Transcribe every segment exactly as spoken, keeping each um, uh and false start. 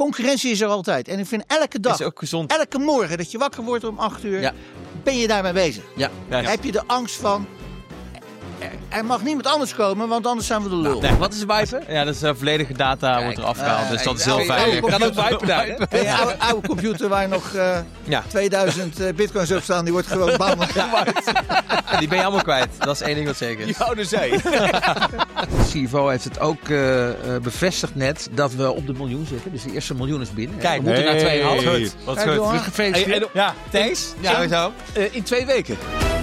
concurrentie is er altijd. En ik vind elke dag, Is ook gezond. elke morgen dat je wakker wordt om acht uur, Ja. ben je daarmee bezig. Ja. Ja. Heb je de angst van, er, er mag niemand anders komen, want anders zijn we de lul. Nee, wat is wipen? Ja, dat is uh, volledige data wordt er afgehaald. eh, dus dat is eh, heel eh, veilig. eh, Kan ook wipen daar, hè? En je oude, oude computer waar nog uh, Ja. tweeduizend uh, bitcoins op staan, die wordt gewoon bam. Ja, die ben je allemaal kwijt. Dat is één ding wat zeker is. oude zee. Civo heeft het ook uh, uh, bevestigd net dat we op de miljoen zitten. Dus de eerste miljoen is binnen. Kijk, we moeten naar twee komma vijf. Goed. Wat Kijk, goed. jongen. Dus gefeliciteerd. En- en- Ja, thanks. Ja. Sowieso. Uh, in twee weken.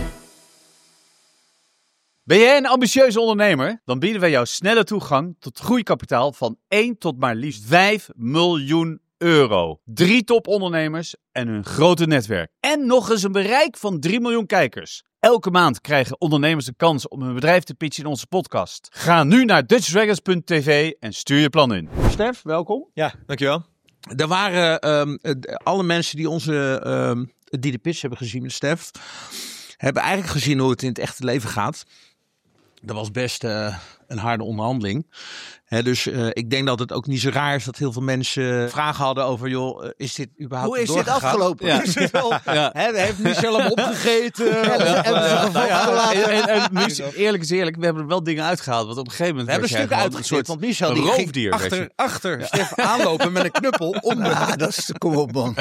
Ben jij een ambitieuze ondernemer? Dan bieden wij jou snelle toegang tot groeikapitaal van één tot maar liefst vijf miljoen euro. Drie topondernemers en hun grote netwerk. En nog eens een bereik van drie miljoen kijkers. Elke maand krijgen ondernemers de kans om hun bedrijf te pitchen in onze podcast. Ga nu naar dutch dragons punt t v en stuur je plan in. Stef, welkom. Ja, dankjewel. Er waren um, alle mensen die onze um, die de pitch hebben gezien met Stef, hebben eigenlijk gezien hoe het in het echte leven gaat. Dat was best uh, een harde onderhandeling. He, dus uh, ik denk dat het ook niet zo raar is dat heel veel mensen vragen hadden over, joh, uh, is dit überhaupt Hoe is dit doorgegaan? afgelopen? Ja. Is dit al, Ja. He, heeft Michel hem opgegeten? Hebben- hebben ze gevolgd gelaten? En, en, en, Mies, eerlijk is eerlijk, we hebben er wel dingen uitgehaald. Want op een gegeven moment We hebben was jij stukken gewoon uitgeknipt, want Michel een die roofdier, ging weet je. achter, achter Stef aanlopen met een knuppel om de... Ah, dat is, kom op man.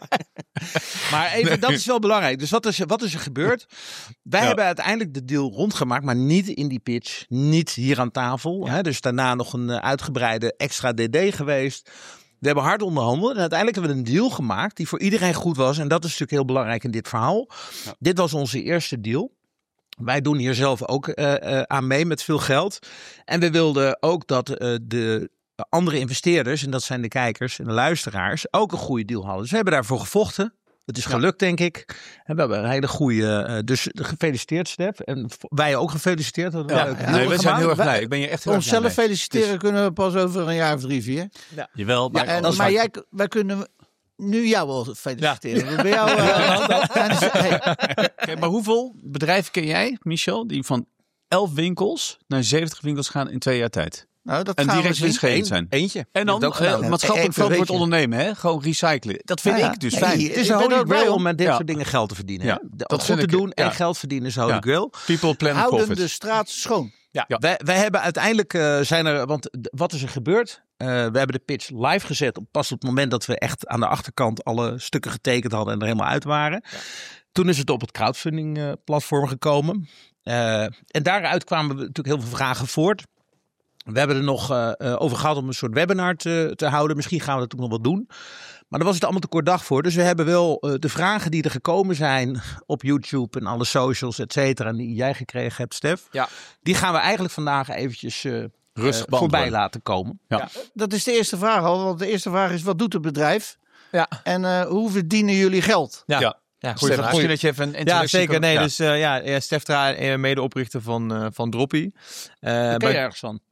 Maar even, dat is wel belangrijk. Dus wat is, er- wat is er gebeurd? Wij Ja. hebben uiteindelijk de deal rondgemaakt, maar niet in die pitch. Niet hier aan tafel. Hè? Dus daarna nog een uh, uitgebreide extra D D geweest. We hebben hard onderhandeld en uiteindelijk hebben we een deal gemaakt die voor iedereen goed was. En dat is natuurlijk heel belangrijk in dit verhaal. Ja. Dit was onze eerste deal. Wij doen hier zelf ook uh, uh, aan mee met veel geld. En we wilden ook dat uh, de andere investeerders, en dat zijn de kijkers en de luisteraars, ook een goede deal hadden. Dus we hebben daarvoor gevochten. Het is gelukt, denk ik. En we hebben een hele goede... Uh, dus gefeliciteerd, Stef. En v- wij ook gefeliciteerd. Dat we Ja, een leuke deal nee, we hebben zijn heel erg gemaakt. blij. Ik ben je echt heel erg blij Onszelf mee. feliciteren kunnen we pas over een jaar of drie, vier. Jawel, maar, En, dat is maar waar. jij, wij kunnen nu jou wel feliciteren. Bij jou, uh, tijdens- hey, Kijk, maar hoeveel bedrijven ken jij, Michel, die van elf winkels naar zeventig winkels gaan in twee jaar tijd? nou, dat En gaan we direct zien. winstgevend zijn. Eentje. En dan Dat heb ik ook uh, gedaan. maatschappelijk Even verantwoord weet je. ondernemen, hè? Gewoon recyclen. Dat vind Ja, ja. ik dus Nee, fijn. Het is Ik een ben holy ook blij grail om- om met dit Ja. soort dingen geld te verdienen. Ja, hè? De- dat goed vind te ik- doen en ja. geld verdienen is holy Ja. grail. People, planet, Houden profit. de straat schoon. Ja. Wij, wij hebben uiteindelijk, uh, zijn er, want d- wat is er gebeurd? Uh, we hebben de pitch live gezet op, pas op het moment dat we echt aan de achterkant alle stukken getekend hadden en er helemaal uit waren. Ja. Toen is het op het crowdfunding uh, platform gekomen. Uh, en daaruit kwamen we natuurlijk heel veel vragen voort. We hebben er nog uh, uh, over gehad om een soort webinar te, te houden. Misschien gaan we dat ook nog wel doen. Maar daar was het allemaal te kort dag voor. Dus we hebben wel uh, de vragen die er gekomen zijn op YouTube en alle socials, et cetera. En die jij gekregen hebt, Stef. Ja. Die gaan we eigenlijk vandaag eventjes uh, Rustig uh, voorbij beantwoorden. laten komen. Ja. Dat is de eerste vraag al. Want de eerste vraag is, wat doet het bedrijf? Ja. En uh, hoe verdienen jullie geld? Ja. Ja. Ja, Goeie Stef, vraag. misschien dat je even een Ja, introductie zeker. kan- Nee, ja. dus, Dus uh, ja, ja, Stef Tra, uh, medeoprichter van, uh, van Droppy. Uh, Daar ken je bij, ergens van.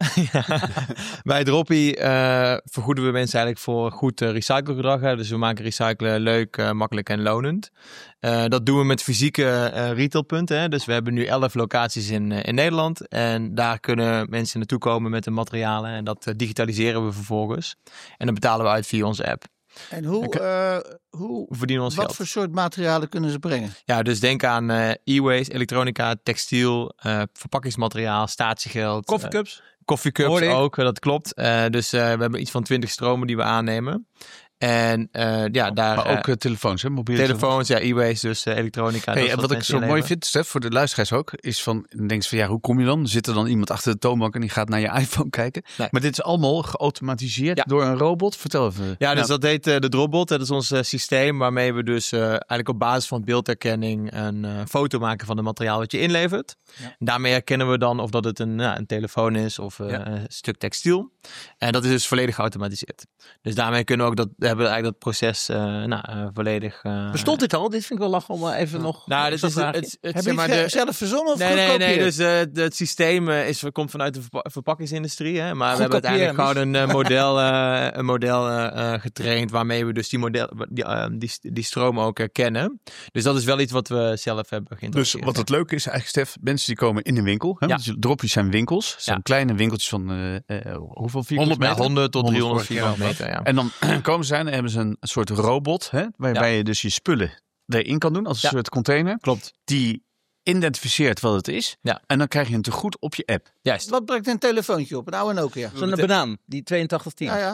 bij Droppy uh, vergoeden we mensen eigenlijk voor goed uh, recyclegedrag. Hè. Dus we maken recyclen leuk, uh, makkelijk en lonend. Uh, dat doen we met fysieke uh, retailpunten. Hè. Dus we hebben nu elf locaties in, uh, in Nederland. En daar kunnen mensen naartoe komen met de materialen. En dat uh, digitaliseren we vervolgens. En dan betalen we uit via onze app. En hoe, uh, hoe We verdienen ons wat geld. voor soort materialen kunnen ze brengen? Ja, dus denk aan uh, e-waste, elektronica, textiel, uh, verpakkingsmateriaal, statiegeld. Koffiecups. Uh, koffiecups Hoorde ik. ook, uh, dat klopt. Uh, dus uh, we hebben iets van twintig stromen die we aannemen. En uh, ja, daar... Maar ook uh, telefoons, hè? Mobiele telefoons, ja, e-waste, dus uh, elektronica. Hey, dat is en wat ik mensen zo mooi inleveren. vind, Stef, voor de luisteraars ook, is van, dan denk je van ja, hoe kom je dan? Zit er dan iemand achter de toonbank en die gaat naar je iPhone kijken? Nee. Maar dit is allemaal geautomatiseerd Ja. door een robot. Vertel even. Ja, dus dat heet uh, de Dropbot. Dat is ons uh, systeem waarmee we dus uh, eigenlijk op basis van beeldherkenning een uh, foto maken van het materiaal wat je inlevert. Ja. Daarmee herkennen we dan of dat het een, uh, een telefoon is of uh, Ja. een stuk textiel. En dat is dus volledig geautomatiseerd. Dus daarmee kunnen we ook dat, hebben eigenlijk dat proces uh, nou, uh, volledig... Uh, Bestond dit al? Dit vind ik wel lachen om even nog... Nou, dit is het, het, het, Heb zeg je maar, het de, zelf verzonnen of Nee, nee, nee. Dus uh, het systeem uh, is, komt vanuit de verpa- verpakkingsindustrie. Hè, maar Goed we hebben uiteindelijk kopiëren, gewoon een uh, model, uh, een model uh, getraind waarmee we dus die, model, die, uh, die, die stroom ook uh, kennen. Dus dat is wel iets wat we zelf hebben Dus geïntroduceerd. wat het leuke is eigenlijk, Stef, mensen die komen in de winkel. Hè, Ja. dus droppies zijn winkels. Het zijn Ja. kleine winkeltjes van uh, uh, hoeveel vierkante honderd, meter? ja, honderd tot driehonderd vierkante vierkante meter, ja. En dan komen ze aan en hebben ze een soort robot, hè, waarbij Ja. je dus je spullen erin kan doen als een Ja. soort container. Klopt. Die identificeert wat het is. Ja. En dan krijg je een tegoed op je app. Juist. Wat brengt een telefoontje op? Een oude Nokia. Zo'n banaan, die tweeëntachtig tien. Ja, ja.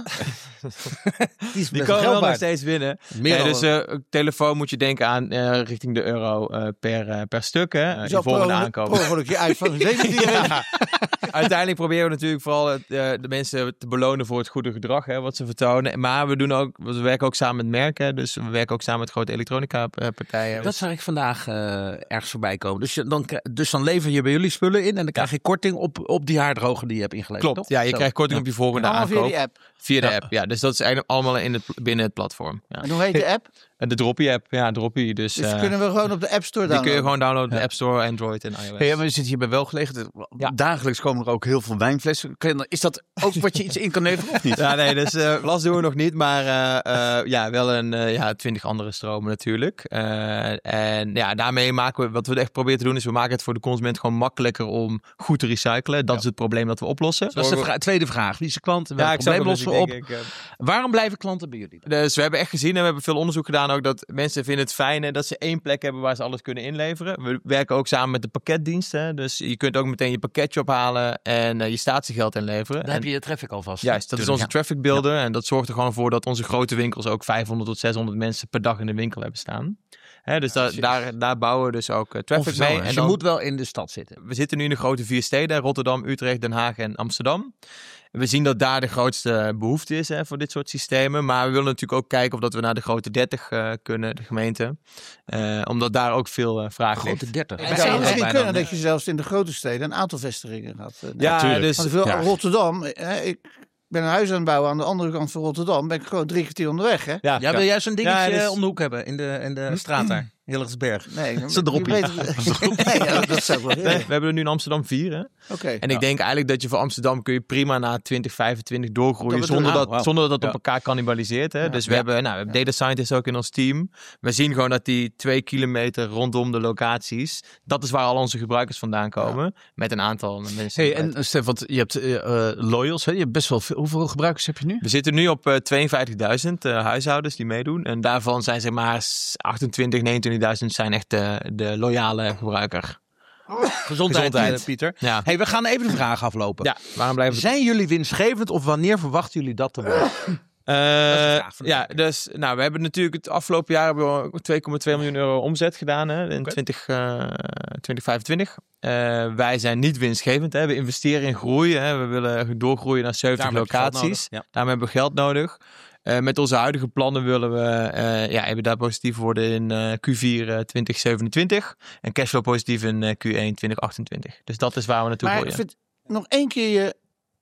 Die is Die best komen wel geld nog waard. steeds binnen. Meer Eh, dan dus uh, telefoon moet je denken aan uh, richting de euro uh, per, uh, per stuk. Hè, uh, Zo je volgende per aankoop. ongeluk je iPhone zeventien. Ja. Uiteindelijk proberen we natuurlijk vooral het, uh, de mensen te belonen voor het goede gedrag hè, wat ze vertonen. Maar we doen ook, we werken ook samen met merken. Dus we werken ook samen met grote elektronica partijen. Dat zag ik vandaag uh, ergens voorbij komen. Dus, je, dan, dus dan lever je bij jullie spullen in en dan krijg je korting op, op die haardroger die je hebt ingeleverd. Klopt, toch? ja, je Zo. krijgt korting Ja. op je volgende Allemaal aankoop. via die app. Via de Ja. app, ja. Dus dat is eigenlijk allemaal in het, binnen het platform. Ja. En hoe heet de app? En de Droppy app, ja, Droppy. Dus, Dus uh, kunnen we gewoon op de App Store die kun je downloaden. gewoon downloaden op Ja. de App Store, Android en iOS. Hey, maar we zitten hier bij Welgelegen. Ja. Dagelijks komen er ook heel veel wijnflessen. Kan je- Is dat ook wat je iets in kan leveren of niet? Ja, nee, dus uh, glas doen we nog niet, maar uh, uh, ja, wel een uh, ja, twintig andere stromen natuurlijk. Uh, en ja, daarmee maken we, wat we echt proberen te doen, is we maken het voor de consument gewoon makkelijker om goed te recyclen. Dat Ja. is het probleem dat we oplossen. Dat is de vra- tweede vraag. Wie is de klant? Welk Ja, ik probleem zag lossen hem we dus, op? ik denk, uh, Waarom blijven klanten bij jullie? Dus we hebben echt gezien en we hebben veel onderzoek gedaan ook dat mensen vinden het fijn hè, dat ze één plek hebben waar ze alles kunnen inleveren. We werken ook samen met de pakketdiensten. Dus je kunt ook meteen je pakketje ophalen en uh, je statiegeld inleveren. Dan en, heb je je traffic alvast. Juist, dat is onze Ja. traffic builder. En dat zorgt er gewoon voor dat onze grote winkels ook vijfhonderd tot zeshonderd mensen per dag in de winkel hebben staan. Hè, dus da- daar, daar bouwen we dus ook uh, traffic Of zo, mee. hè? En Dus dan, je moet wel in de stad zitten. we zitten nu in de grote vier steden. Rotterdam, Utrecht, Den Haag en Amsterdam. We zien dat daar de grootste behoefte is hè, voor dit soort systemen. Maar we willen natuurlijk ook kijken of dat we naar de grote dertig uh, kunnen, de gemeente. Uh, omdat daar ook veel uh, vraag ligt. Grote dertig. Het Ja, zou dat misschien lijkt mij kunnen dan, dat je zelfs in de grote steden een aantal vestigingen gaat. Uh, Ja, tuurlijk. dus Want veel, Ja. Rotterdam, hè, ik ben een huis aan het bouwen aan de andere kant van Rotterdam. Ben ik gewoon drie kwartier onderweg, hè? ja, Jij wil juist een dingetje Ja, dus- om de hoek hebben in de, in de straat daar. Hillegersberg. Nee, is een droppie. je weet- nee, ja, dat zou ik wel Nee, willen. we hebben er nu in Amsterdam vier. Hè? Oké. En ik denk eigenlijk dat je voor Amsterdam kun je prima naar twintig, vijfentwintig doorgroeien. Dat bedoel Zonder ik. dat, Oh, wow. zonder dat dat Ja. op elkaar cannibaliseert. Hè? Ja. Dus we, Ja. hebben, nou, we hebben data scientists ook in ons team. We zien gewoon dat die twee kilometer rondom de locaties. Dat is waar al onze gebruikers vandaan komen. Met een aantal mensen. Hey, en uh, Stef, want je hebt uh, uh, loyals. Hè? Je hebt best wel veel. Hoeveel gebruikers heb je nu? We zitten nu op uh, tweeënvijftigduizend uh, huishoudens die meedoen. En daarvan zijn zeg maar achtentwintig, negenentwintigduizend zijn echt de, de loyale gebruiker. Gezondheid, Gezondheid. eh, Pieter. Ja, Hey, we gaan even de vraag aflopen. ja waarom blijven we... Zijn jullie winstgevend of wanneer verwachten jullie dat te worden? Uh, vraag van de ja, kijker. dus nou, we hebben natuurlijk het afgelopen jaar hebben we twee komma twee miljoen euro omzet gedaan hè, in Oké. twintig, uh, twintig vijfentwintig. Uh, wij zijn niet winstgevend. Hè. We investeren in groei. Hè. We willen doorgroeien naar zeventig Daarom heb je geld locaties. nodig, ja. Daarom hebben we geld nodig. Uh, met onze huidige plannen willen we uh, ja, EBITDA positief worden in uh, Q vier uh, twintig zevenentwintig en cashflow positief in uh, Q één twintig achtentwintig. Dus dat is waar we naartoe Maar groeien. vind- nog één keer je,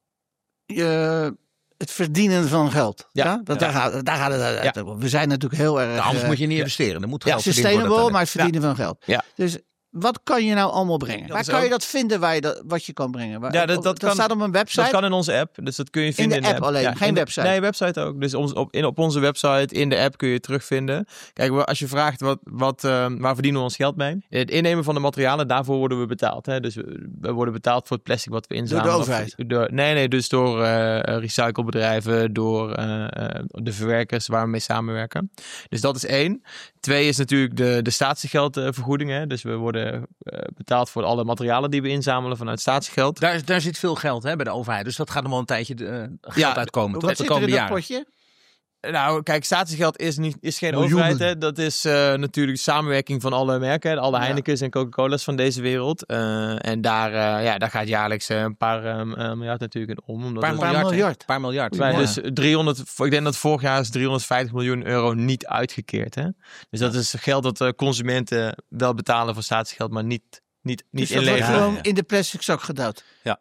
je, het verdienen van geld. Ja, Ja. Dat, Ja. Daar, gaat, daar gaat het uit. Ja. We zijn natuurlijk heel erg Nou, anders eh, moet je niet investeren. Er moet geld verdiend sustainable, worden. maar het verdienen van geld. Ja. Dus wat kan je nou allemaal brengen? Waar is kan je ook- dat vinden waar je dat, wat je kan brengen? Waar, Ja, dat- dat kan- staat op een website. Dat kan in onze app, dus dat kun je vinden de app alleen, geen in de- website? Nee, website ook. Dus ons, op, in, op onze website, in de app kun je het terugvinden. Kijk, als je vraagt wat, wat, uh, waar verdienen we ons geld mee? Het innemen van de materialen, daarvoor worden we betaald. Hè? Dus we, we worden betaald voor het plastic wat we inzamelen. Door de overheid? Of, door, nee, nee, dus door uh, recyclebedrijven, door uh, uh, de verwerkers waar we mee samenwerken. Dus dat is één. Twee is natuurlijk de, de statiegeldvergoeding. Hè? Dus we worden uh, betaald voor alle materialen die we inzamelen vanuit statiegeld. Daar, daar zit veel geld hè, bij de overheid. Dus dat gaat nog wel een tijdje uh, geld Ja, uitkomen. Tot Wat de zit er in komende dat jaren. potje? Nou, kijk, statiegeld is, niet, is geen Miljoenen. overheid. Hè. Dat is uh, natuurlijk samenwerking van alle merken. Alle Ja. Heineken's en Coca-Cola's van deze wereld. Uh, en daar, uh, ja, daar gaat jaarlijks uh, een paar um, uh, miljard natuurlijk in om. Omdat Een paar het- miljard. hè? miljard. Een paar miljard. wij Ja. dus driehonderd, ik denk dat vorig jaar is driehonderdvijftig miljoen euro niet uitgekeerd. Hè. Dus dat is geld dat uh, consumenten wel betalen voor statiegeld, maar niet, niet, niet Dus dat wordt inleveren. gewoon in de plastic zak gedouwd. Ja, Dat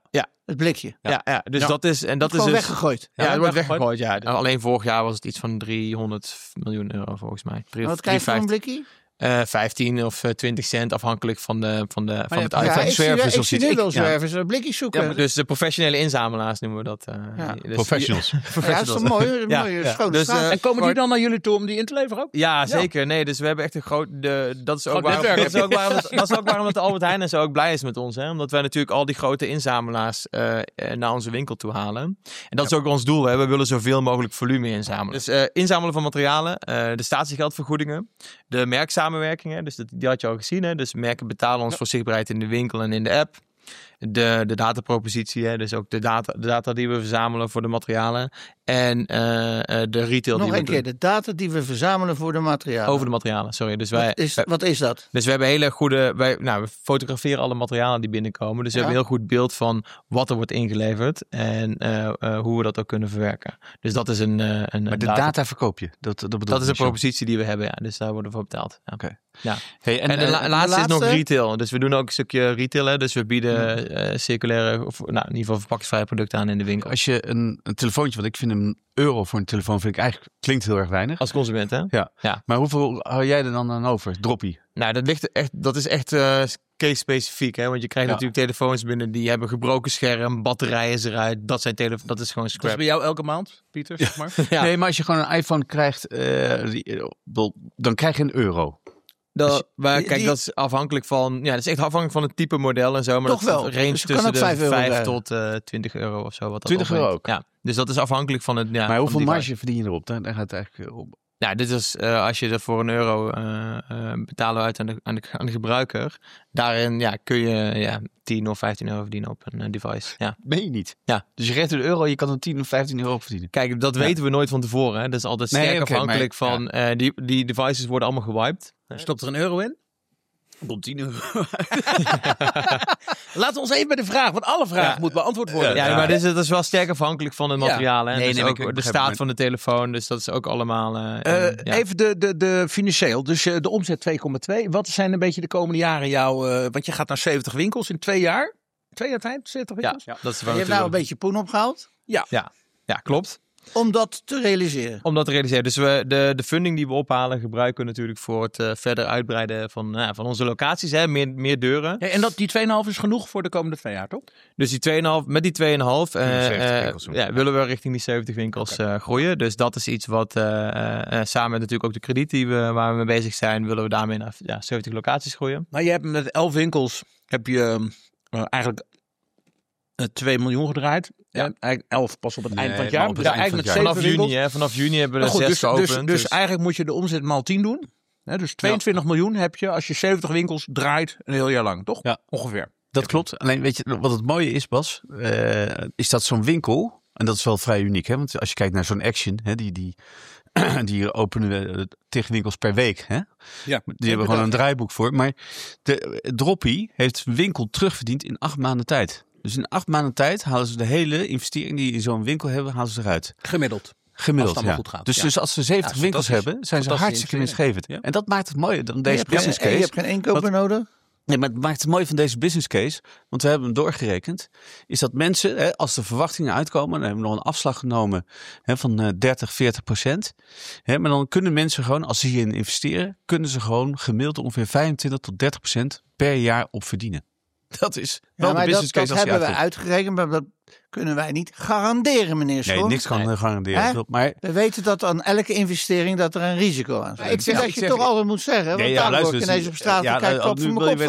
Het blikje. Ja, ja, ja dus Ja. dat is... En dat is Gewoon dus, weggegooid. Ja, het wordt weggegooid. weggegooid, ja. Alleen vorig jaar was het iets van driehonderd miljoen euro volgens mij. En wat krijg je voor een blikje? Uh, vijftien of uh, twintig cent, afhankelijk van, de, van, de, van ja, het ja, uitvaart. ik zie, zwervers ik of zie iets. nu wel Ik- ja. zwervers uh, blikjes zoeken. Ja, maar Dus de professionele inzamelaars noemen we dat. Uh, Ja. dus Professionals. Ja, dat is toch mooi? Een Ja, mooie ja. schone Dus, straat. uh, En komen die Kort- dan naar jullie toe om die in te leveren ook? Ja, zeker. Nee, dus we hebben echt een groot... De, dat, is ook Groot waarom, netwerk. dat, is ook waarom, het- dat is ook waarom het Albert Heijn en zo ook blij is met ons. Hè? Omdat wij natuurlijk al die grote inzamelaars uh, naar onze winkel toe halen. En dat is ook ons doel. Hè? We willen zoveel mogelijk volume inzamelen. Dus uh, inzamelen van materialen, uh, de statiegeldvergoedingen, de merksamenwerkingen. Dus dat, die had je al gezien. Hè? Dus merken betalen ons ja. voor zichtbaarheid in de winkel en in de app. De, de datapropositie, hè? Dus ook de data, de data die we verzamelen voor de materialen. En uh, de retail Nog die we een keer, de data die we verzamelen voor de materialen. Over de materialen, sorry. Dus wij, wat, is, wij, wat is dat? Dus we hebben hele goede... Wij, nou, we fotograferen alle materialen die binnenkomen. Dus we Ja. hebben een heel goed beeld van wat er wordt ingeleverd. En uh, uh, hoe we dat ook kunnen verwerken. Dus dat is een... Uh, een Maar de data, data verkoop je? Dat, dat, bedoel dat is een zo. propositie die we hebben, ja. Dus daar worden we voor betaald. Ja. Oké. Ja. Hey, en, en de, uh, la- de laatste, laatste is nog retail. Dus we doen ook een stukje retail. Hè. Dus we bieden uh, circulaire... Of, nou, in ieder geval verpakkingsvrije producten aan in de winkel. Als je een, een telefoontje... Want ik vind een euro voor een telefoon... vind ik eigenlijk klinkt heel erg weinig. Als consument, hè? Ja. ja. Maar hoeveel hou jij er dan aan over? Droppie? Nou, dat, ligt echt, dat is echt uh, case-specifiek. Hè? Want je krijgt ja. natuurlijk telefoons binnen die hebben gebroken scherm, batterijen is eruit. Dat, zijn tele- dat is gewoon scrap. Dat is bij jou elke maand, Pieter, zeg maar? Ja. Nee, maar als je gewoon een iPhone krijgt, uh, die, dan krijg je een euro. Dat, dus, maar die, kijk, die, dat is afhankelijk van... Ja, dat is echt afhankelijk van het type model en zo. Maar toch dat wel. range Dus tussen de vijf tot uh, twintig euro of zo. Wat dat twintig euro ook? Ja, dus dat is afhankelijk van het... Ja, maar hoeveel marge verdien je erop? Daar, daar gaat het eigenlijk om. Ja, dit is uh, als je er voor een euro uh, uh, betalen we uit aan de, aan, de, aan de gebruiker. Daarin ja, kun je ja, tien of vijftien euro verdienen op een uh, device. Ja. Meen je niet? Ja. Dus je geeft een euro, je kan er tien of vijftien euro op verdienen. Kijk, dat ja. weten we nooit van tevoren. Hè. Dat is altijd sterk nee, okay, afhankelijk maar, van... Ja. Uh, die, die devices worden allemaal gewiped. Stopt er een euro in? Komt tien euro. Laten we ons even bij de vraag, want alle vragen ja. moeten beantwoord worden. Ja, ja, maar dit is, dat is wel sterk afhankelijk van het materiaal. Ja. Hè? Nee, dus nee, ook ik, de staat maar... van de telefoon, dus dat is ook allemaal... Uh, uh, uh, ja. Even de, de, de financieel, dus uh, de omzet twee komma twee. Wat zijn een beetje de komende jaren jouw... Uh, want je gaat naar zeventig winkels in twee jaar. Twee jaar tijd, zeventig winkels? Ja, dat is wel je hebt nou een beetje poen opgehaald? Ja. Ja, ja klopt. Om dat te realiseren. Om dat te realiseren. Dus we, de, de funding die we ophalen gebruiken we natuurlijk voor het uh, verder uitbreiden van, uh, van onze locaties. Hè? Meer, meer deuren. Ja, en dat, die twee komma vijf is genoeg voor de komende twee jaar, toch? Dus die twee komma vijf, met die twee komma vijf uh, uh, ja, willen we richting die zeventig winkels okay. uh, groeien. Dus dat is iets wat uh, uh, samen met natuurlijk ook de krediet die we, waar we mee bezig zijn, willen we daarmee naar ja, zeventig locaties groeien. Maar je hebt met elf winkels, heb je uh, eigenlijk... twee miljoen gedraaid. Ja. Ja, eigenlijk elf pas op het nee, eind van het jaar. Dus eigenlijk met vanaf juni, hè? Vanaf juni hebben we er zes dus, geopend. Dus, dus, dus eigenlijk moet je de omzet maal tien doen. Hè, dus tweeëntwintig ja. miljoen heb je als je zeventig winkels draait een heel jaar lang, toch? Ja. Ongeveer. Dat klopt. Alleen weet je wat het mooie is, Bas? Uh, is dat zo'n winkel, en dat is wel vrij uniek, hè? Want als je kijkt naar zo'n Action, hè, die... die die openen we tegen winkels per week. Hè? Ja, die hebben gewoon een draaiboek voor. Maar de Droppie heeft winkel terugverdiend in acht maanden tijd. Dus in acht maanden tijd halen ze de hele investering die in zo'n winkel hebben, halen ze eruit. Gemiddeld. Gemiddeld, als het ja. goed gaat. Dus, ja. dus als ze zeventig ja, winkels hebben, zijn ze hartstikke winstgevend. Ja. En dat maakt het mooie dan deze business case. En je hebt geen inkoper wat, nodig? Nee, maar het maakt het mooi van deze business case, want we hebben hem doorgerekend, is dat mensen, hè, als de verwachtingen uitkomen, dan hebben we nog een afslag genomen hè, van uh, dertig, veertig procent. Hè, maar dan kunnen mensen gewoon, als ze hierin investeren, kunnen ze gewoon gemiddeld ongeveer vijfentwintig tot dertig procent per jaar op verdienen. Dat is wel ja, maar de business dat, case. Dat hebben we uitgerekend, maar dat kunnen wij niet garanderen, meneer Schoon. Nee, niks kan nee. garanderen. Maar we weten dat aan elke investering dat er een risico aan zit. Ja, ik vind ja, dat je zeg, toch altijd moet zeggen. Want nee, ja, daar word ik ineens op straat en kijk op voor mijn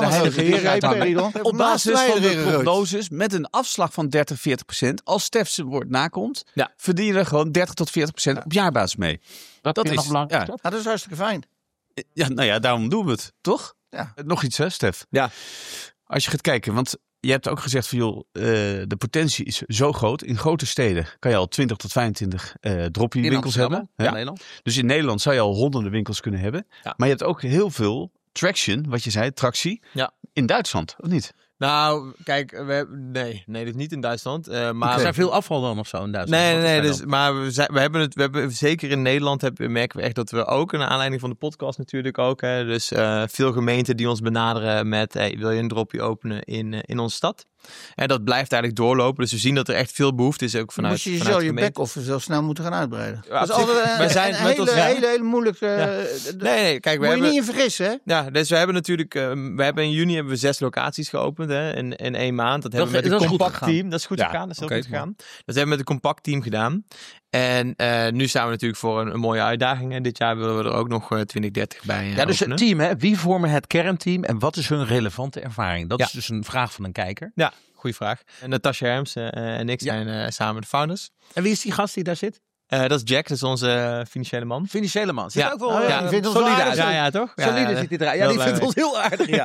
kop van op basis van de prognoses met een afslag van dertig, veertig procent, als Stef zijn woord nakomt, ja. verdienen we gewoon dertig tot veertig procent ja. op jaarbasis mee. Dat, dat is nog belangrijk. Ja. Dat is hartstikke fijn. Ja, nou ja, daarom doen we het, toch? Ja. Nog iets, hè, Stef? Ja. Als je gaat kijken, want je hebt ook gezegd van joh, uh, de potentie is zo groot. In grote steden kan je al twintig tot vijfentwintig uh, droppie winkels hebben. Ja. Ja. Nederland. Dus in Nederland zou je al honderden winkels kunnen hebben. Ja. Maar je hebt ook heel veel traction, wat je zei, tractie, ja. in Duitsland, of niet? Nou, kijk, we hebben, nee, nee, dat niet in Duitsland. Uh, maar er zijn veel afval dan of zo in Duitsland. Nee, nee, nee dus, maar we, zijn, we hebben het, we hebben zeker in Nederland hebben, merken we echt dat we ook, naar aanleiding van de podcast natuurlijk ook, hè, dus uh, veel gemeenten die ons benaderen met, hey, wil je een droppie openen in, uh, in onze stad? En dat blijft eigenlijk doorlopen. Dus we zien dat er echt veel behoefte is ook vanuit, Moest je vanuit zo je back-office zo snel moeten gaan uitbreiden. Ja, dat is altijd een, wij zijn een met hele, ons, ja. hele, hele moeilijke... Ja. Nee, nee, kijk, we moet je hebben, niet in vergissen, hè? Ja, dus we hebben natuurlijk... Uh, we hebben in juni hebben we zes locaties geopend hè, in, in één maand. Dat, dat hebben we met een compact team. Dat is goed ja, gegaan. Dat is heel okay, goed gegaan. Dat hebben we met een compact team gedaan. En uh, nu staan we natuurlijk voor een, een mooie uitdaging. En dit jaar willen we er ook nog uh, twintig, dertig bij uh, Ja, dus openen. het team, hè? Wie vormen het kernteam en wat is hun relevante ervaring? Dat ja. is dus een vraag van een kijker. Ja, goede vraag. En Natasja Herms uh, en ik zijn uh, samen de founders. En wie is die gast die daar zit? Uh, dat is Jack, dat is onze financiële man. Financiële man. Zit ja. ook wel oh, ja, uh, die solide uit. Ja, ja, toch? Ja, solide ja, zit hij eruit. Ja, die vindt ons heel aardig. Ja.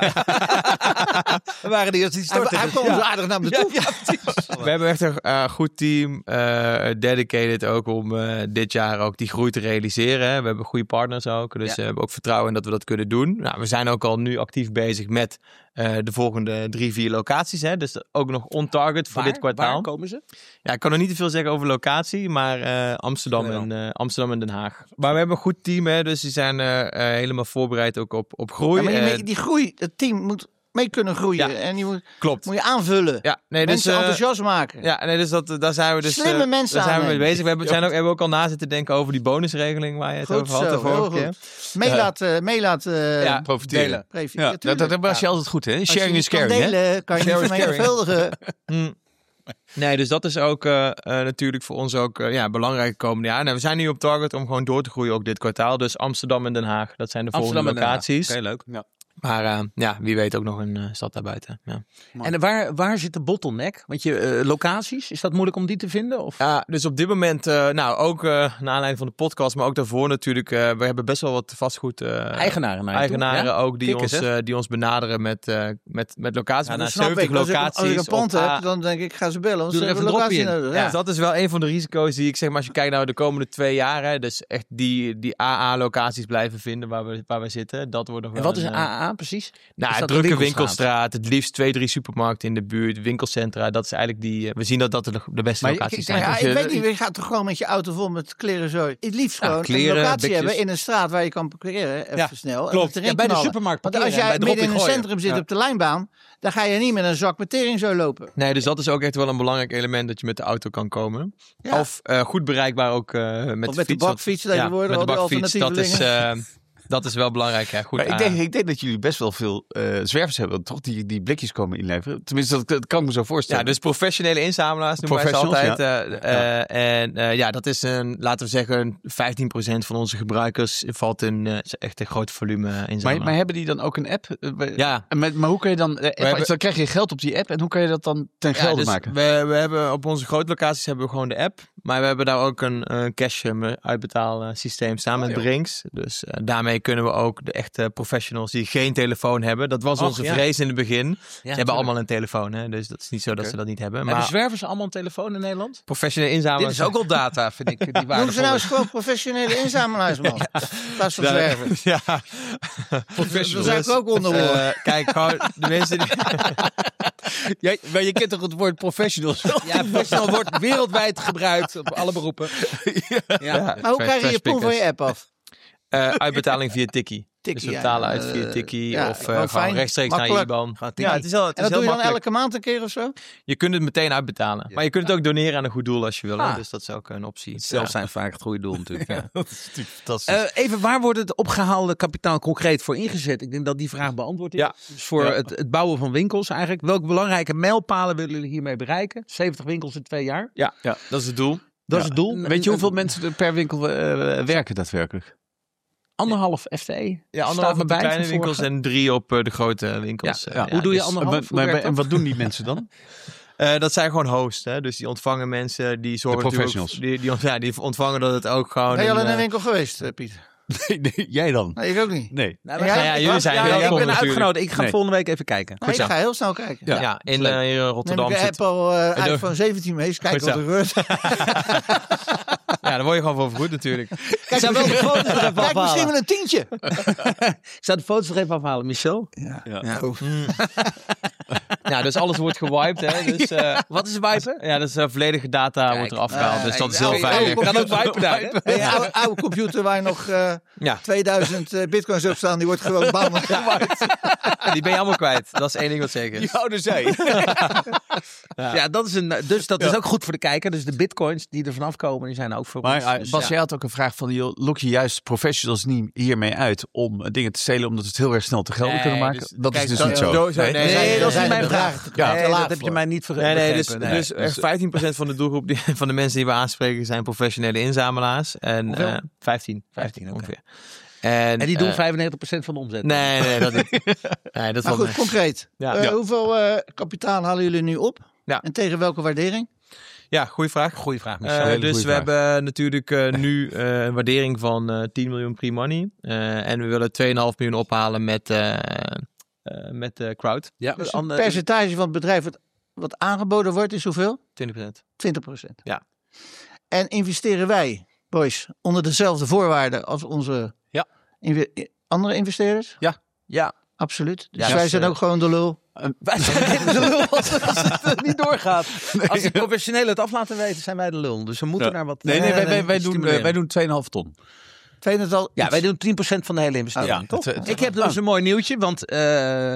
We waren die als die storten. Hij, hij kwam ja. zo aardig naar me toe. Ja, ja, we hebben echt een uh, goed team, uh, dedicated ook om uh, dit jaar ook die groei te realiseren. Hè. We hebben goede partners ook, dus ja. uh, we hebben ook vertrouwen in dat we dat kunnen doen. Nou, we zijn ook al nu actief bezig met uh, de volgende drie, vier locaties. Hè. Dus ook nog on target voor waar, dit kwartaal. Waar komen ze? Ja, ik kan nog niet te veel zeggen over locatie, maar uh, Amsterdam, en, uh, Amsterdam en Den Haag. Maar we hebben een goed team, hè, dus die zijn uh, uh, helemaal voorbereid ook op, op groei. Ja, maar je, uh, die groei, het team moet mee kunnen groeien. Ja, en je moet, klopt. moet je aanvullen. Ja, nee, mensen dus, uh, enthousiast maken. Ja, nee, dus dat, daar zijn we dus... Slimme uh, mensen daar zijn we mee aannemen. bezig. We hebben, zijn ook, hebben ook al na zitten denken over die bonusregeling waar je het Goed over had zo, de vorige heel keer. Mee laten, mee laten Ja, profiteren. Previ- Ja, dat, dat was je altijd goed, hè? Sharing is caring, hè? Delen, hè? kan je Share niet is caring. vermenigvuldigen. Hmm. Nee, dus dat is ook uh, uh, natuurlijk voor ons ook uh, ja, belangrijk komende jaar. Nou, we zijn nu op target om gewoon door te groeien ook dit kwartaal. Dus Amsterdam en Den Haag, dat zijn de Amsterdam volgende locaties. Oké, leuk. Ja. Maar uh, ja, wie weet ook nog een uh, stad daarbuiten. Ja. En waar, waar zit de bottleneck? Want je uh, locaties, is dat moeilijk om die te vinden? Of? Ja, dus op dit moment, uh, nou ook uh, naar aanleiding van de podcast, maar ook daarvoor natuurlijk, uh, we hebben best wel wat vastgoed uh, eigenaren, naar je eigenaren toe, ja? ook die Kikkers, ons, uh, die ons benaderen met, uh, met, met locaties. Ja, naar dat snap zeventig ik. Als ik, locaties. als ik een pand op, heb, uh, dan denk ik, ga ze bellen. Want Doe ze er hebben even een een locatie dropje in. nodig. Ja, dus dat is wel een van de risico's die ik zeg, maar als je kijkt naar de komende twee jaar, hè, dus echt die, die A A-locaties blijven vinden waar we, waar we zitten. Dat wordt nog En wel wat is een, een A A precies? Nou, Is dat drukke een winkelstraat, het liefst twee, drie supermarkten in de buurt, winkelcentra. Dat is eigenlijk die, uh, we zien dat dat de, de beste Maar locaties ik- zijn. Ja, dat ik je- weet niet, je gaat toch gewoon met je auto vol met kleren zo. Het liefst Ja, gewoon kleren, een locatie bekjes. hebben in een straat waar je kan parkeren, even Ja, snel. en klopt. het erin Ja, bij de knallen. supermarkt Want parkeren als en jij bij midden in een droppie centrum zit gooien. op de lijnbaan, dan ga je niet met een zak met tering zo lopen. Nee, dus dat is ook echt wel een belangrijk element dat je met de auto kan komen. Ja. Of uh, goed bereikbaar ook uh, met, Of de met de fiets. bakfiets Want- tegenwoordig, ja, met de al die bakfiets. Dat is, alternatieve uh, dat is wel belangrijk. Ja, goed, Maar ik, uh, denk, ik denk dat jullie best wel veel uh, zwervers hebben, toch? Die, die blikjes komen inleveren. Tenminste, dat, dat kan ik me zo voorstellen. ja, dus professionele inzamelaars noemen wij ze Professionals, altijd. Uh, uh, en uh, ja, dat is een, laten we zeggen, vijftien procent van onze gebruikers valt in uh, echt een groot volume inzamelen. maar, maar hebben die dan ook een app? Uh, Ja. En met, maar hoe kun je dan... Uh, app, hebben- dan krijg je geld op die app en hoe kan je dat dan ten Ja, gelde dus maken? We, we hebben op onze grote locaties hebben we gewoon de app. Maar we hebben daar ook een uh, cash uh, uitbetaalsysteem staan met joh. Brinks. Dus uh, daarmee kunnen we ook de echte professionals die geen telefoon hebben. Dat was Och, onze ja. vrees in het begin. Ze hebben tuurlijk. allemaal een telefoon. Hè? Dus dat is niet zo dat Oké. ze dat niet hebben. Hebben Maar zwervers allemaal een telefoon in Nederland? professionele Dit inzamelaars... is ook al data, vind ik. Die Noem ze waardevol nou is. eens gewoon professionele inzamelaars, man. In plaats van zwerven. Ja, Daar zou ik ook onder Dus, horen. uh, kijk, gewoon de mensen die... Jij, maar je kent toch het woord professionals? Ja, professional wordt wereldwijd gebruikt op alle beroepen. Ja. Maar hoe krijg je je poen van je app af? Uh, uitbetaling via Tikkie. Tikkie, dus we ja, betalen ja, uit via eh, Tikkie ja, of uh, gewoon gewoon fijn, rechtstreeks naar je makkelijk. I B A N. Tikkie. Ja, het is, al, het En is dat doe heel je dan makkelijk. elke maand een keer of zo? Je kunt het meteen uitbetalen. Maar je kunt het ook doneren aan een goed doel als je wil. hè. Ah. Dus dat is ook een optie. Zelf Ja. zijn vaak het goede doel natuurlijk. Ja. Dat is natuurlijk fantastisch. Uh, even, waar wordt het opgehaalde kapitaal concreet voor ingezet? Ik denk dat die vraag beantwoord is. Ja. Dus voor Ja. het, het bouwen van winkels eigenlijk. Welke belangrijke mijlpalen willen jullie hiermee bereiken? zeventig winkels in twee jaar. ja, ja, dat is het doel. Dat is het doel. Weet je hoeveel mensen er per winkel uh, werken daadwerkelijk? Anderhalf F T E. Ja, anderhalf Staat me op de bij kleine van winkels vorige. en drie op uh, de grote winkels. Ja, Uh, ja. Hoe doe je dus, anderhalf? Maar, Hoe maar, werkt en dat? wat doen die mensen dan? uh, dat zijn gewoon hosts. Hè? Dus die ontvangen mensen. Die zorgen De professionals. natuurlijk- Die, die, ja, die ontvangen dat het ook gewoon... Ben je al in uh, een winkel geweest, eh, Piet? nee, nee, jij dan? Nee, ik ook niet. Nee. Nou, Ja, we gaan- ja, ik jullie was- zijn ja, welkom Ik ben natuurlijk. uitgenodigd. Ik ga Nee. volgende week even kijken. Nee, ik ga heel snel kijken. Ja, Ja, in leuk. uh, hier in Neem Rotterdam ik de zit... Apple uh, de- iPhone zeventien mee, eens kijken Goed wat er zo. gebeurt. Ja, daar word je gewoon voor vergoed natuurlijk. Ik zou wel de foto's er even Kijk, misschien afhalen. wel een tientje. Ik zou de foto's er even afhalen, Michel. Ja. Ja. Ja. Oh. Ja, dus alles wordt gewiped. Hè? Dus, uh, wat is wipen? Ja, dus uh, volledige data Kijk, wordt eraf gehaald. Uh, dus dat is heel veilig. Je kan ook wipen daar. Hè? Hey, oude, oude computer waar nog uh, ja. tweeduizend uh, bitcoins op staan, die wordt gewoon bam gewiped. Ja, die ben je allemaal kwijt. Dat is één ding wat zeker is. Die houden zij. ja. ja, dat is een. Dus dat ja. is ook goed voor de kijker. Dus de bitcoins die er vanaf komen, die zijn ook voor maar, ons. Maar dus, Bas, ja. jij had ook een vraag van, joh, lok je juist professionals niet hiermee uit om dingen te stelen, omdat ze het heel erg snel te gelden nee, kunnen maken? Dus, dat kijk, is dus dat, niet zo. Do, nee, nee, nee, nee, dat is niet mijn vraag. Ja. Nee, dat heb je mij niet vergeten. Nee, nee, dus, nee. dus dus vijftien procent van de doelgroep die, van de mensen die we aanspreken zijn professionele inzamelaars. En uh, vijftien, vijftien ongeveer. En, en die doen uh, vijfennegentig procent van de omzet. Nee, nee, dat niet. Nee, dat maar goed, niet. concreet. Ja. Uh, ja. Hoeveel uh, kapitaal halen jullie nu op? Ja. En tegen welke waardering? Ja, goede vraag. Goeie vraag, Michel. Uh, dus we vraag. hebben natuurlijk uh, nu uh, een waardering van uh, tien miljoen pre-money. Uh, en we willen twee komma vijf miljoen ophalen met, uh, uh, met uh, crowd. Ja, dus het percentage van het bedrijf wat, wat aangeboden wordt is hoeveel? twintig procent. twintig procent. Ja. En investeren wij, boys, onder dezelfde voorwaarden als onze ja. inve- andere investeerders? Ja. Ja. Absoluut. Dus ja, wij dus, zijn uh, ook gewoon de lul. Uh, wij zijn de lul als, als het niet doorgaat. Nee. Als de professionelen het af laten weten, zijn wij de lul. Dus we moeten ja. naar wat... Nee, nee, wij, wij, wij, doen, uh, wij doen twee komma vijf ton. Tweeënhalf Ja, wij doen tien procent van de hele investering. Ja, toch? Het, het, Ik heb dus een mooi nieuwtje, want uh,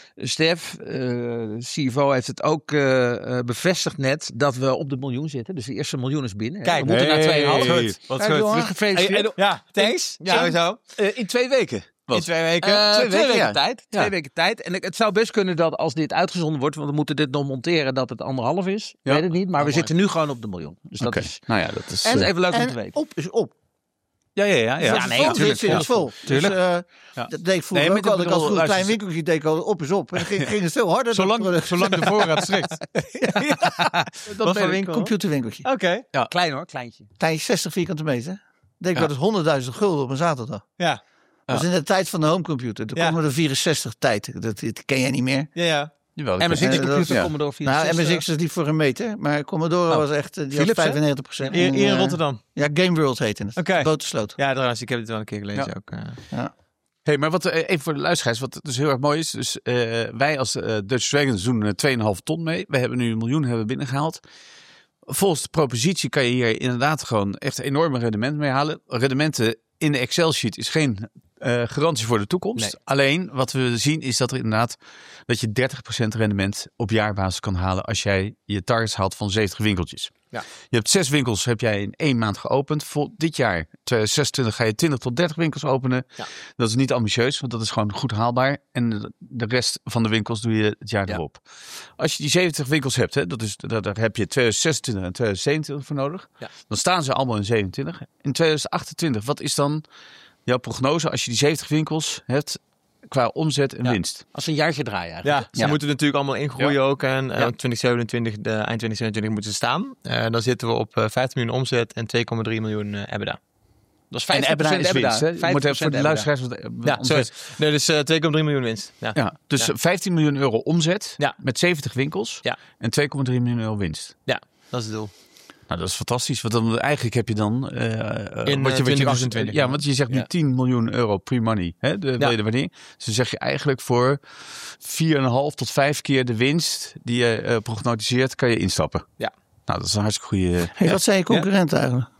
Stef, uh, C F O, heeft het ook uh, bevestigd net dat we op de miljoen zitten. Dus de eerste miljoen is binnen. Kijk, we moeten hey, naar twee komma vijf. Goed. Wat goed. Gefeliciteerd. Ja, thanks. Ja, sowieso. Uh, in twee weken. Wat? In twee weken. Uh, twee, twee weken, weken ja. tijd. Twee ja. weken tijd. En het zou best kunnen dat als dit uitgezonden wordt, want we moeten dit nog monteren, dat het anderhalf is. Ja. Weet het niet. Maar oh, we mooi. zitten nu gewoon op de miljoen. Dus okay. dat is. Nou ja, dat is. En uh, even leuk en om te weten. Op is op. Ja, ja, ja. ja. ja nee, natuurlijk. Het is vol. Tuurlijk. Dus, uh, ja. Dat deed ik vroeger nee, ook al. Ik als een klein winkeltje deed ik al op is op. En dan ging, ging het veel harder. Zolang, zolang de voorraad strikt. ja. ja. Dat was een computerwinkeltje. Oké. Okay. Ja. Klein hoor, kleintje. Tijdens zestig vierkante meter. Deed ik ja. dat is honderdduizend gulden op een zaterdag. Ja. Dat was in de tijd van de homecomputer. Toen ja. kwam de vierenzestig tijd. Dat, dat ken jij niet meer. Ja, ja. M S X computer, ja. Commodore vierenzestig. Nou, M S X is niet voor een meter. Maar Commodore oh. was echt die Philips, had vijfennegentig procent. Hier in, in Rotterdam? Ja, Game World heette het. Oké. Okay. Botersloot. Ja, trouwens, ik heb het wel een keer gelezen ja. ook. Uh. Ja. Hey, maar wat, even voor de luisteraars, wat dus heel erg mooi is. Dus uh, wij als uh, Dutch Dragons doen twee komma vijf ton mee. We hebben nu een miljoen hebben binnengehaald. Volgens de propositie kan je hier inderdaad gewoon echt enorme rendementen mee halen. Rendementen in de Excel-sheet is geen uh, garantie voor de toekomst. Nee. Alleen wat we zien is dat er inderdaad dat je dertig procent rendement op jaarbasis kan halen als jij je targets haalt van zeventig winkeltjes. Ja. Je hebt zes winkels, heb jij in één maand geopend. Vol, dit jaar, tweeduizend zesentwintig, ga je twintig tot dertig winkels openen. Ja. Dat is niet ambitieus, want dat is gewoon goed haalbaar. En de rest van de winkels doe je het jaar ja. erop. Als je die zeventig winkels hebt, hè, dat is, daar, daar heb je tweeduizend zesentwintig en tweeduizend zevenentwintig voor nodig. Ja. Dan staan ze allemaal in zevenentwintig. In tweeduizend achtentwintig, wat is dan jouw prognose als je die zeventig winkels hebt qua omzet en ja. winst? Als een jaartje draaien eigenlijk. Ja, ze ja. moeten natuurlijk allemaal ingroeien ja. ook. En uh, ja. twintig zevenentwintig, de, eind twintig zevenentwintig moeten ze staan. Uh, dan zitten we op uh, vijftien miljoen omzet en twee komma drie miljoen uh, EBITDA. Dat is vijftig procent is winst. Hè? Je moet even voor de luisteraars. Ja, sorry. Nee, dus uh, twee komma drie miljoen winst. Ja, ja dus ja. vijftien miljoen euro omzet ja. met zeventig winkels ja. en twee komma drie miljoen euro winst. Ja, dat is het doel. Nou, dat is fantastisch. Want dan eigenlijk heb je dan uh, in wat je, wat je twintig twintig. Ja, want je zegt nu ja. tien miljoen euro pre-money. Hè, de, ja. de waardering. Dus dan zeg je eigenlijk voor vier komma vijf tot vijf keer de winst die je uh, prognotiseert, kan je instappen. Ja. Nou, dat is een hartstikke goede. Uh, hey, ja. Wat zijn je concurrenten ja? eigenlijk?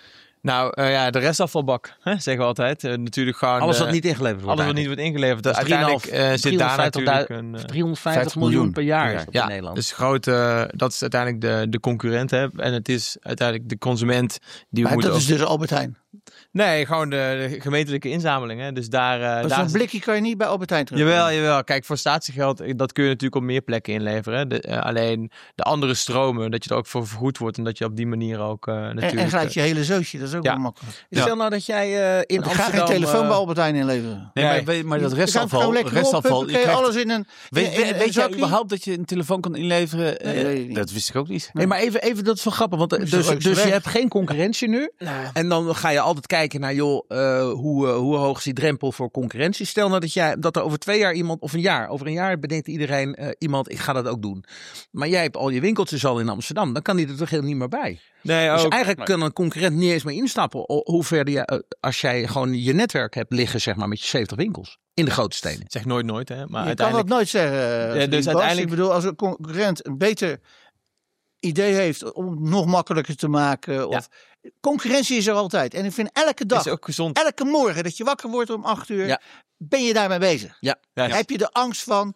Nou uh, ja, de restafvalbak, hè, zeggen we altijd. Uh, natuurlijk gewoon alles wat uh, niet ingeleverd wordt. Alles wat niet wordt ingeleverd. Dus uiteindelijk uh, zit daar natuurlijk een... Uh, driehonderdvijftig miljoen per jaar is dat ja, in Nederland. Dus groot, uh, dat is uiteindelijk de, de concurrent. Hè, en het is uiteindelijk de consument die maar moet dat ook... is dus Albert Heijn? Nee, gewoon de, de gemeentelijke inzameling. Hè. Dus daar... Uh, dus zo'n blikje kan je niet bij Albert Heijn terug. Jawel, jawel. Kijk, voor statiegeld, dat kun je natuurlijk op meer plekken inleveren. De, uh, alleen de andere stromen, dat je er ook voor vergoed wordt. En dat je op die manier ook uh, natuurlijk... En, en gelijk je hele zootje, dat is ook ja. wel makkelijk. Ja. Stel nou dat jij uh, in ik Amsterdam... ga geen telefoon uh, bij Albert Heijn inleveren. Nee, nee. Maar, maar dat restafval... restafval je krijgt alles in een... Weet, in, in, in weet jij überhaupt dat je een telefoon kan inleveren? Nee, nee, nee. Dat wist ik ook niet. Nee, maar even, even dat is wel grappig. Want dus, dus je hebt geen concurrentie nu. Nee. En dan ga je altijd kijken naar, joh, uh, hoe, uh, hoe hoog is die drempel voor concurrentie? Stel nou dat, jij, dat er over twee jaar iemand, of een jaar, over een jaar bedenkt iedereen, uh, iemand, ik ga dat ook doen. Maar jij hebt al je winkeltjes al in Amsterdam, dan kan die er toch helemaal niet meer bij. Nee, dus ook, eigenlijk maar... kan een concurrent niet eens meer instappen. Hoe ver die, uh, als jij gewoon je netwerk hebt liggen, zeg maar, met je zeventig winkels. In de grote steden. Zeg nooit nooit, hè. Maar je uiteindelijk... kan dat nooit zeggen. Ja, dus uiteindelijk... Ik bedoel, als een concurrent een beter idee heeft om het nog makkelijker te maken. Of... Ja. Concurrentie is er altijd. En ik vind elke dag, is ook gezond. Elke morgen dat je wakker wordt om acht uur, ja. ben je daarmee bezig. Ja. Ja, ja. Heb je de angst van...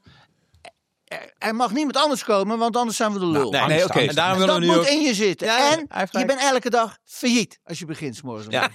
Er mag niemand anders komen, want anders zijn we de lul. Nou, nee, nee, oké. Okay. En daarom willen dat we nu moet ook... in je zitten. Ja, en je bent elke dag failliet als je begint 's morgens. Ja.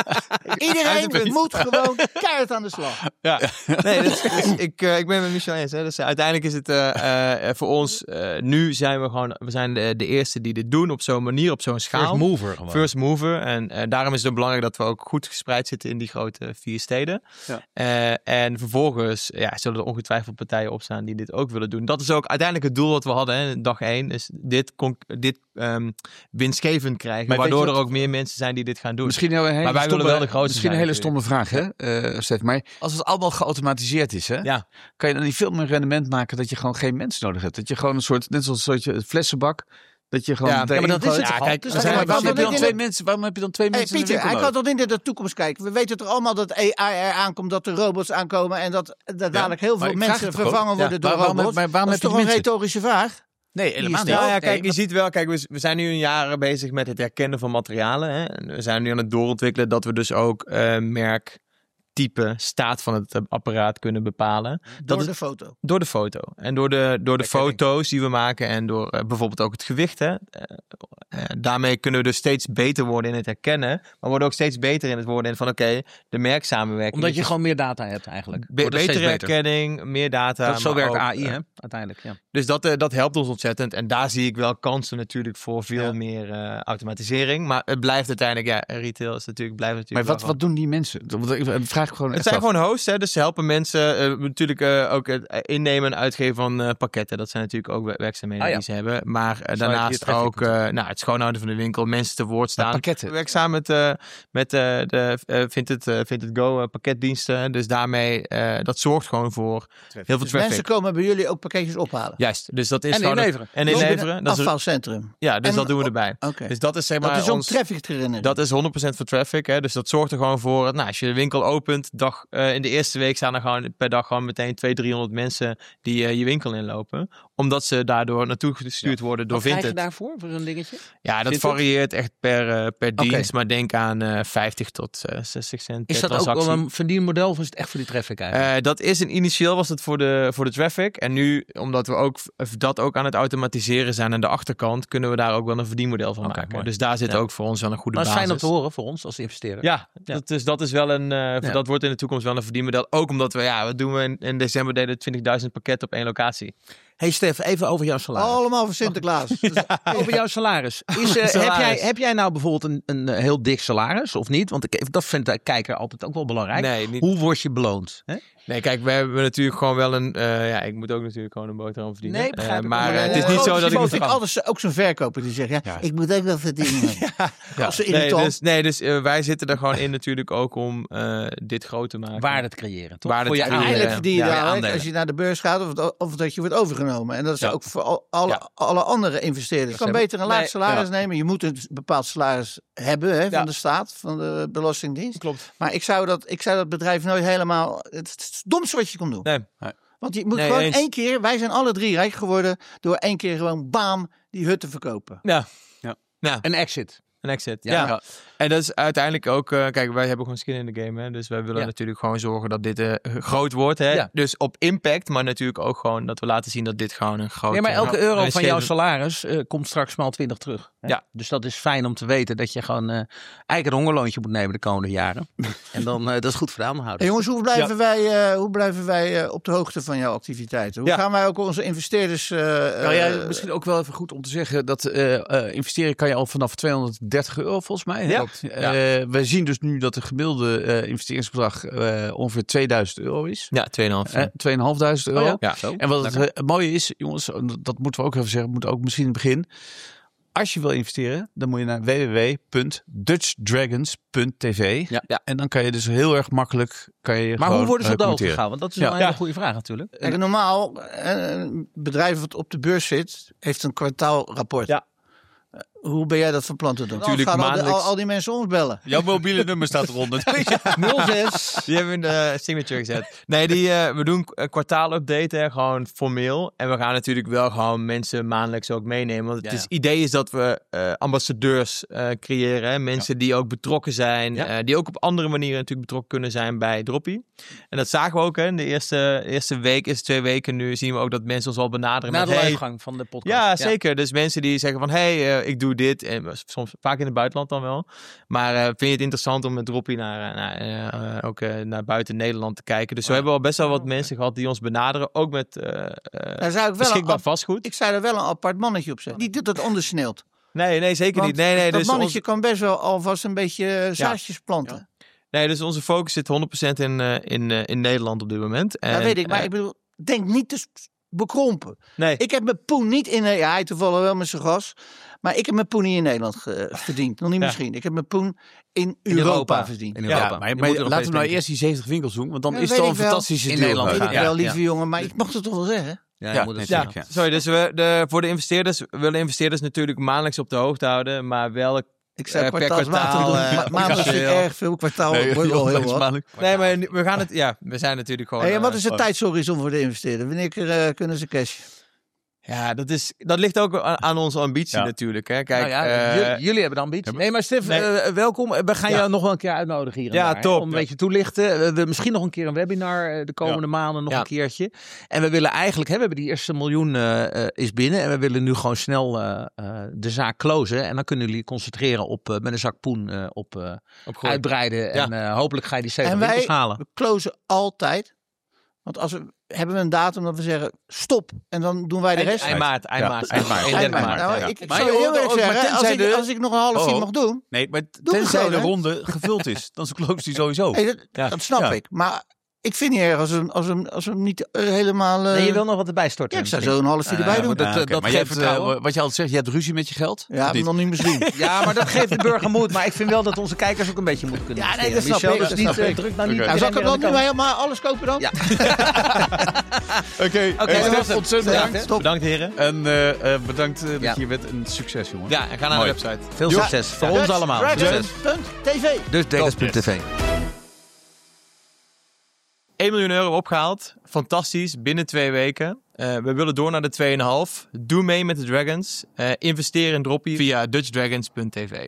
Iedereen moet gewoon keihard aan de slag. Ja. Nee, dus, dus ik, uh, ik ben met Michel eens. Hè. Dus, uh, uiteindelijk is het uh, uh, voor ons, uh, nu zijn we gewoon, we zijn de, de eerste die dit doen op zo'n manier, op zo'n schaal. First mover gewoon. First mover. En uh, daarom is het belangrijk dat we ook goed gespreid zitten in die grote vier steden. Ja. Uh, en vervolgens ja, zullen er ongetwijfeld partijen opstaan die dit ook willen doen. Dat is ook uiteindelijk het doel wat we hadden, hè, dag één, is dit, dit um, winstgevend krijgen, maar waardoor er ook meer mensen zijn die dit gaan doen. Misschien een hele maar wij stomme, willen wel de grootste misschien een hele natuurlijk. stomme vraag, hè, uh, Stef, maar als het allemaal geautomatiseerd is, hè, ja. kan je dan niet veel meer rendement maken dat je gewoon geen mensen nodig hebt? Dat je gewoon een soort, net zoals een soort flessenbak, dat je gewoon... Ja, ja maar dat is het. Ja, kijk, dus zijn, waarom, waarom, heb je dan twee mensen, waarom heb je dan twee hey, mensen Pieter, in de winkel hij kan toch niet naar de toekomst kijken. We weten toch allemaal dat A I er aankomt, dat er robots aankomen en dat, dat dadelijk heel veel mensen vervangen worden ja, door waarom, robots. Maar waarom dat is toch een retorische vraag? Nee, helemaal niet. Nou ja, kijk, je ziet wel, kijk, we, we zijn nu een jaar bezig met het herkennen van materialen. Hè? En we zijn nu aan het doorontwikkelen dat we dus ook uh, merk, type, staat van het apparaat kunnen bepalen. Door dat de is, foto. Door de foto. En door de, door de foto's die we maken en door uh, bijvoorbeeld ook het gewicht. Hè? Uh, uh, daarmee kunnen we dus steeds beter worden in het herkennen. Maar worden ook steeds beter in het worden in van oké, okay, de merksamenwerking. Omdat je is, gewoon meer data hebt eigenlijk. Be- betere herkenning, beter. meer data. Dat zo werkt ook, A I, uh, hè? Uiteindelijk, ja. Dus dat, uh, dat helpt ons ontzettend. En daar zie ik wel kansen natuurlijk voor veel ja. meer uh, automatisering. Maar het blijft uiteindelijk, ja, retail is natuurlijk, blijft natuurlijk. Maar wat, wat doen die mensen? Want vraag ik gewoon. Het zijn af. gewoon hosts, hè, dus ze helpen mensen uh, natuurlijk uh, ook het innemen en uitgeven van uh, pakketten. Dat zijn natuurlijk ook werkzaamheden ah, ja. die ze hebben. Maar uh, daarnaast ook uh, nou, het schoonhouden van de winkel, mensen te woord staan. Pakketten. Ik werk samen met, uh, met uh, de uh, Vinted, uh, Vinted Go uh, pakketdiensten. Dus daarmee, uh, dat zorgt gewoon voor heel veel dus traffic. Mensen komen bij jullie ook pakketjes ophalen? Juist, dus dat is en gewoon... inleveren. En inleveren. Dat is afvalcentrum. Ja, dus en, dat doen we erbij. Okay. Dus dat is zeg maar... Dat is om ons, traffic te herinneren. Dat is honderd procent voor traffic. Hè, dus dat zorgt er gewoon voor... Nou, als je de winkel opent, dag, uh, in de eerste week staan er gewoon per dag gewoon meteen tweehonderd, driehonderd mensen die uh, je winkel inlopen. Omdat ze daardoor naartoe gestuurd ja. worden door Vinted. Wat krijg je daarvoor, voor zo'n dingetje? Ja, dat Vinted? varieert echt per, uh, per dienst. Okay. Maar denk aan uh, vijftig tot zestig cent per Is dat transactie. ook wel een verdienmodel of is het echt voor die traffic eigenlijk? Uh, dat is een, initieel was het voor de, voor de traffic. En nu, omdat we ook dat ook aan het automatiseren zijn aan de achterkant, kunnen we daar ook wel een verdienmodel van okay, maken. Mooi. Dus daar zit ja. ook voor ons wel een goede maar basis. Maar het is fijn om te horen voor ons als investeerder. Ja, ja. Dat, dus dat is wel een, uh, ja. dat wordt in de toekomst wel een verdienmodel. Ook omdat we, ja, wat doen we in, in december deden twintigduizend pakketten op één locatie. Hey Stef, even over jouw salaris. Allemaal voor Sinterklaas. Ja. Over jouw salaris. Is, uh, salaris. Heb, jij, heb jij nou bijvoorbeeld een, een heel dik salaris of niet? Want ik, dat vindt de kijker altijd ook wel belangrijk. Nee, niet... Hoe word je beloond? Hè? Nee, kijk, we hebben natuurlijk gewoon wel een... Uh, ja, ik moet ook natuurlijk gewoon een boterham verdienen. Nee, begrijp uh, maar uh, het is niet zo dat ik... Ik altijd ook zo'n verkoper die zegt, ja, ja. ik moet ook wel verdienen. ja. Ja. Nee, dus, nee, dus uh, wij zitten er gewoon in natuurlijk ook om uh, dit groot te maken. Waarde te creëren, toch? Waarde voor te je creëren. Eigenlijk verdien je ja, daar, als je naar de beurs gaat of, of dat je wordt overgenomen. En dat is ja. ook voor al, alle, ja. alle andere investeerders. Je kan beter een laag nee, salaris ja. nemen. Je moet een bepaald salaris hebben hè, van ja. de staat, van de Belastingdienst. Klopt. Maar ik zou dat, ik zou dat bedrijf nooit helemaal... Het is het domste wat je kon doen. Nee. Want je moet nee, gewoon eens. één keer... Wij zijn alle drie rijk geworden door één keer gewoon bam die hut te verkopen. Ja. ja. ja. Een exit. Een exit, ja. ja. ja. En dat is uiteindelijk ook... Uh, kijk, wij hebben gewoon skin in de game. Hè? Dus wij willen ja. natuurlijk gewoon zorgen dat dit uh, groot wordt. Hè? Ja. Dus op impact, maar natuurlijk ook gewoon dat we laten zien dat dit gewoon een groot... Ja, maar elke euro van scheven... jouw salaris uh, komt straks maal twintig terug. Hè? Ja. Dus dat is fijn om te weten dat je gewoon uh, eigenlijk een hongerloontje moet nemen de komende jaren. En dan, uh, dat is goed voor de aandeelhouders. Hey jongens, hoe blijven ja. wij, uh, hoe blijven wij uh, op de hoogte van jouw activiteiten? Hoe ja. gaan wij ook onze investeerders... Uh, nou ja, misschien ook wel even goed om te zeggen dat uh, uh, investeren kan je al vanaf tweehonderddertig euro volgens mij. Ja. Dat, uh, ja. We zien dus nu dat de gemiddelde uh, investeringsbedrag uh, ongeveer tweeduizend euro is. Ja, tweeënhalf. tweeënhalfduizend euro. Oh ja. Ja, en wat het uh, mooie is, jongens, dat moeten we ook even zeggen, moet ook misschien in het begin. als je wil investeren, dan moet je naar w w w punt dutch dragons punt t v. Ja. Ja. En dan kan je dus heel erg makkelijk... Kan je Maar gewoon, hoe worden ze uh, op de hoogte commenteren. gegaan? Want dat is Ja. wel een hele Ja. goede vraag natuurlijk. Kijk, normaal, een bedrijf wat op de beurs zit, heeft een kwartaalrapport. Ja. Hoe ben jij dat van plan te doen? Natuurlijk Anders gaan al, die- maandelijks. al, al die mensen ons bellen. Jouw mobiele nummer staat eronder. nul zes. Die hebben we in de signature gezet. Nee, die, uh, we doen een kwartaalupdate, hè, gewoon formeel. En we gaan natuurlijk wel gewoon mensen maandelijks ook meenemen. Want het Ja, is, ja. idee is dat we uh, ambassadeurs uh, creëren. Hè? Mensen ja. die ook betrokken zijn. Ja. Uh, die ook op andere manieren natuurlijk betrokken kunnen zijn bij Droppie. En dat zagen we ook. Hè? In de eerste, eerste week, eerste twee weken nu zien we ook dat mensen ons al benaderen. Na met, de hey, uitgang van de podcast. Ja, zeker. Dus mensen die zeggen van, hé, hey, uh, ik doe dit. En soms vaak in het buitenland dan wel. Maar uh, vind je het interessant om met Droppie naar, naar, uh, ook uh, naar buiten Nederland te kijken. Dus zo hebben we al best wel wat mensen gehad die ons benaderen. Ook met uh, uh, zou ik beschikbaar een, vastgoed. Ik zou er wel een apart mannetje op zetten. Niet dat het ondersneeuwt. Nee, nee, zeker Want niet. Nee, nee, dat dus mannetje ons... kan best wel alvast een beetje zaadjes planten. Ja. Nee, dus onze focus zit honderd procent in, uh, in, uh, in Nederland op dit moment. En, dat weet ik, maar uh, ik bedoel, denk niet te bekrompen. Nee. Ik heb mijn poen niet in... Ja, hij toevallig wel met zijn gas. Maar ik heb mijn poen niet in Nederland ge- verdiend. Nog niet Ja. misschien. Ik heb mijn poen in, In Europa, Europa verdiend. In Ja, Europa. maar, Je maar moet er nog laten we nou steeds eerst die zeventig winkels doen. Want dan Ja, is weet het al ik een wel. fantastische In deal. Nederland Weet gaan. ik wel, Ja, lieve ja. jongen. Maar ik mocht het toch wel zeggen. Ja, Ja, je moet het nee, zeggen. Ja, sorry. Dus we, de, voor de investeerders willen investeerders natuurlijk maandelijks op de hoogte houden. Maar welk... Ik zei Eh, per kwartaalsmatig kwartaal, doen. eh, Ma- Maandelijk vind ik officieel. erg veel. Kwartaal Nee, wordt wel heel joh, wat. maandelijk. Nee, maar nu- we gaan het... Ja, we zijn natuurlijk gewoon... Hey, en wat uh, is de tijdshorizon voor de investeerder? Wanneer uh, kunnen ze cash? Ja, dat, is, dat ligt ook aan, aan onze ambitie Ja. natuurlijk. Hè. Kijk, Nou ja, uh, jullie, jullie hebben de ambitie. Nee, maar Stef, Nee. uh, welkom. We gaan Ja. jou nog wel een keer uitnodigen hier en Ja, daar, top. hè, om een Ja. beetje toelichten. We, we misschien nog een keer een webinar uh, de komende Ja. maanden nog Ja. een keertje. En we willen eigenlijk, hè, we hebben die eerste miljoen uh, uh, is binnen. En we willen nu gewoon snel uh, uh, de zaak closen. En dan kunnen jullie concentreren op uh, met een zak poen uh, op uh, op groei. uitbreiden. En uh, hopelijk ga je die En zeventig wij winkels halen. we closen altijd. Want als we hebben we een datum dat we zeggen stop. En dan doen wij de Eind, rest. eind maart, eind Ja. maart. Eind maart. eenendertig Eind maart. maart. Nou, ja. ik, ik Maar zou je heel hoort eerlijk ook, zeggen, maar hè, als tenzij ik, de- als ik nog een half Oh, uur oh. mag doen. Nee, maar Doe tenzij het de gewoon, hè? ronde gevuld is, dan close die sowieso. Hey, dat, Ja. dat snap Ja. ik. Maar ik vind niet erg als we, als we, als we hem niet uh, helemaal... Uh, Nee, je wil nog wat erbij storten. ja, ik zou zo een half uur erbij Ja, doen. maar dat, Ja, eh, oké. dat Maar geeft je hebt, eh, vertrouwen. Wat je altijd zegt, je hebt ruzie met je geld? Ja, Of niet? nog niet misschien. Ja, maar dat geeft de burger moed. Maar ik vind wel dat onze kijkers ook een beetje moeten kunnen Ja, nee, investeren. dat snap Michel, ik, dus dat niet, snap uh, ik. druk nou niet. Oké. Nou, zal ik iedereen hem dan aan nu de kant. helemaal alles kopen dan? Ja. Oké, okay. Oké, hey, dat was Stef, het. ontzettend Ja, bedankt. Stop. Bedankt heren. En uh, uh, bedankt uh, dat Ja. je hier bent. Een succes, jongen. Ja, en ga naar Mooi. de website. Veel Jo. succes. Voor Dutch ons allemaal. Dragons Succes. punt t v. Dus dragons punt t v. één miljoen euro opgehaald. Fantastisch. Binnen twee weken. Uh, we willen door naar de twee komma vijf. Doe mee met de Dragons. Uh, investeer in Droppie via dutch dragons punt t v.